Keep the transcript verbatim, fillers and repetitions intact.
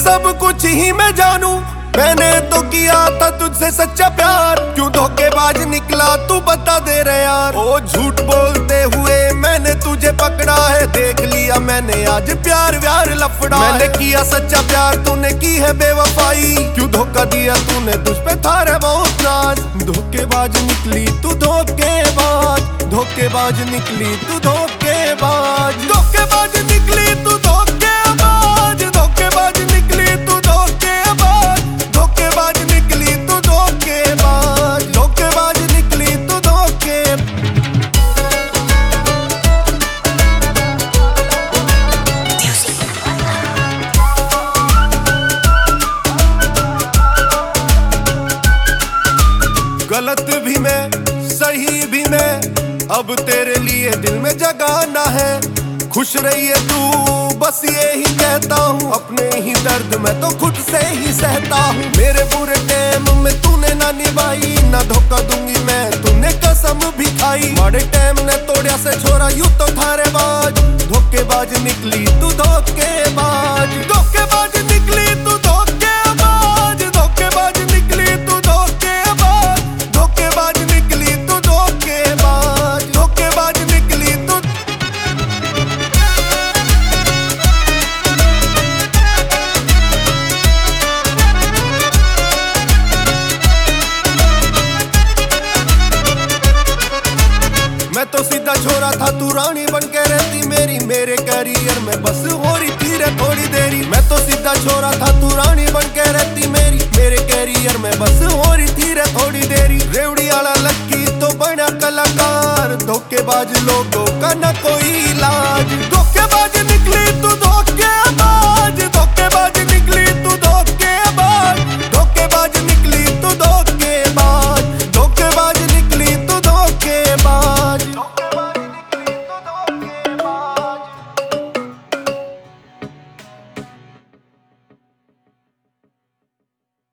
सब कुछ ही मैं जानू, मैंने तो किया था तुझसे सच्चा प्यार, क्यों धोखेबाज निकला तू बता दे रे यार। ओ झूठ बोलते हुए मैंने तुझे पकड़ा है, देख लिया मैंने आज प्यार व्यार लफड़ा। मैंने किया सच्चा प्यार, तूने की है बेवफाई, क्यों धोखा दिया तूने, तुझ पे था रे बहुत नाज। धोखेबाज निकली तू धोखेबाज, धोखेबाज निकली तू धोखेबाज, धोखेबाज निकली तू धोखेबाज, धोखेबाज निकली तू धोखेबाज, धोखेबाज निकली तू धोखेबाज, धोखेबाज निकली तू धोखे। गलत भी मैं सही भी मैं, अब तेरे लिए दिल में जगाना है। खुश रहिए तू बस यही कहता हूँ, अपने ही दर्द मैं तो खुद से ही सहता हूँ। मेरे बुरे टाइम में तूने ना निभाई, ना धोखा दूंगी मैं, तूने कसम भी खाई। बड़े टाइम ने तोड़िया से छोरा यूं तो थारे बाज, धोखेबाज निकली तू धोखेबाज, धोखेबाज निकली तू धोखेबाज, धोखेबाज निकली तू धोखेबाज, धोखेबाज निकली तू धोखेबाज, धोखेबाज निकली तू। मैं तो सीधा छोरा था, तू रानी बन के रहती मेरी, मेरे कैरियर में बस हो रही थी रे थोड़ी देरी। मैं तो सीधा छोरा था, तू रानी बन के रहती मेरी, मेरे कैरियर में बस हो रही थी रे थोड़ी देरी। रेवड़ी वाला लक्की तो बना कलाकार, धोखेबाज लोगों का न कोई